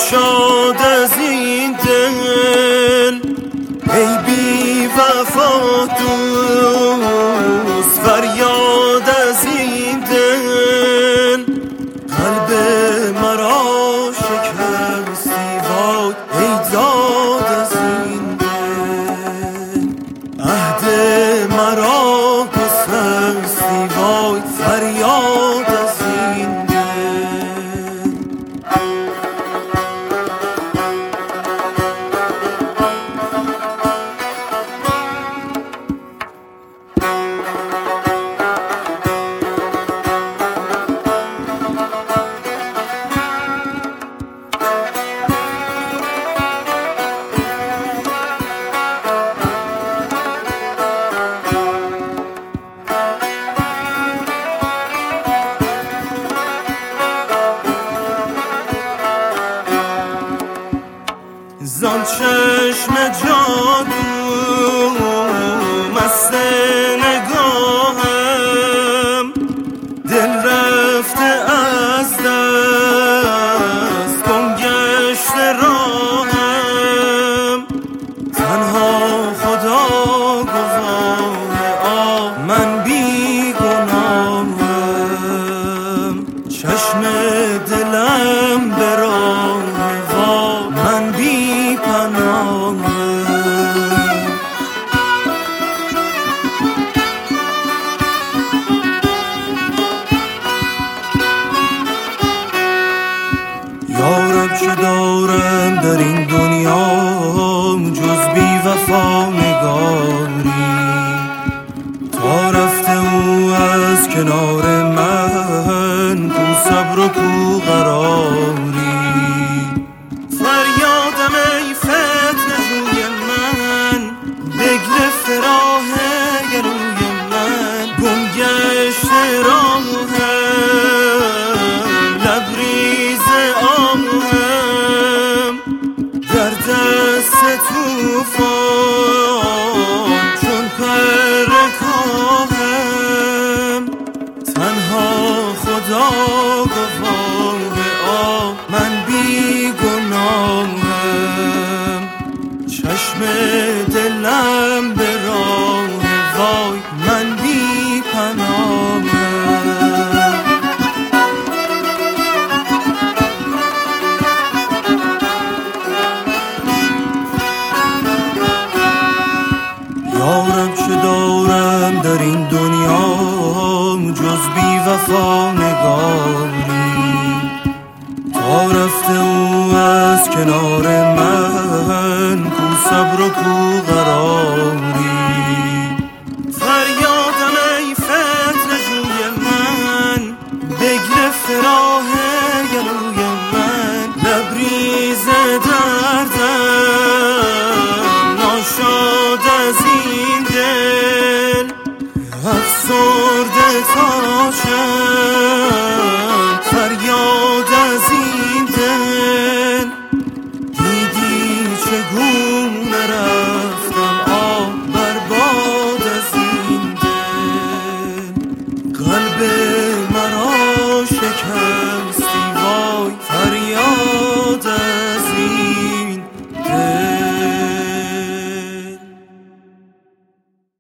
ناشاد از این دل ای بی وفا دوست، فریاد از این دل قلب مرا شکستی وای ای داد از این دل، عهد مرا گسستی وای فریاد از این دل. زان چشم جادو مست نگاهم، دل رفته از دست گم گشته راهم، تنها خدا گواه من بی گناهم، چشم دلم به راه من بی پناهم. یارب چه دارم در این دنیا جز بی وفا نگاری، تا رفته او از کنار من کو صبر و کو قراری. فریادم ای فتنه جوی من، بگرفته راه گلوی من، گم گشته راهم، لبریز آهم، در دست توفان چون پر کاهم، تنها خدا گواه من بی گناهم، چشم دلم به راه وای من بی پناهم. یارب چه دارم در این دنیا جز بی وفا نگاری، تا رفته او از کنار من کو صبر و کو قراری. فریادم ای فتنه جوی من، بگرفته راه گلوی من، لبریز دردم ناشاد از این دل، افسرده تا چند فریاد